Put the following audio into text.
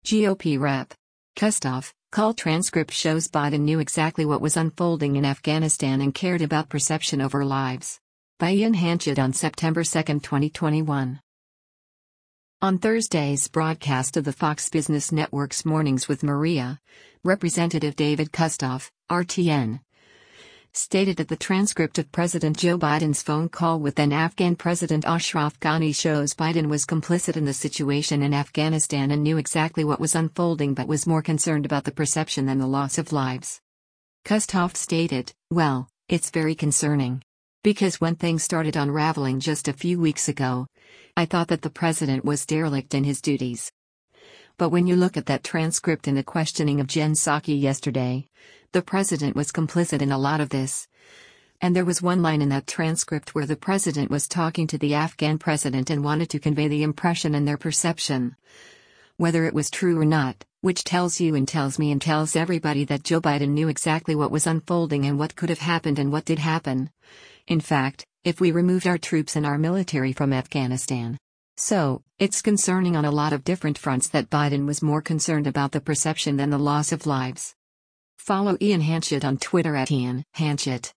GOP Rep. Kustoff, call transcript shows Biden knew exactly what was unfolding in Afghanistan and cared about perception over lives. By Ian Hanchett on September 2, 2021. On Thursday's broadcast of the Fox Business Network's Mornings with Maria, Representative David Kustoff, RTN, stated that the transcript of President Joe Biden's phone call with then Afghan President Ashraf Ghani shows Biden was complicit in the situation in Afghanistan and knew exactly what was unfolding but was more concerned about the perception than the loss of lives. Kustoff stated, "Well, it's very concerning. Because when things started unraveling just a few weeks ago, I thought that the president was derelict in his duties. But when you look at that transcript and the questioning of Jen Psaki yesterday, the president was complicit in a lot of this. And there was one line in that transcript where the president was talking to the Afghan president and wanted to convey the impression and their perception, whether it was true or not, which tells you and tells me and tells everybody that Joe Biden knew exactly what was unfolding and what could have happened and what did happen. In fact, if we removed our troops and our military from Afghanistan. So, it's concerning on a lot of different fronts that Biden was more concerned about the perception than the loss of lives." Follow Ian Hanchett on Twitter at Ian Hanchett.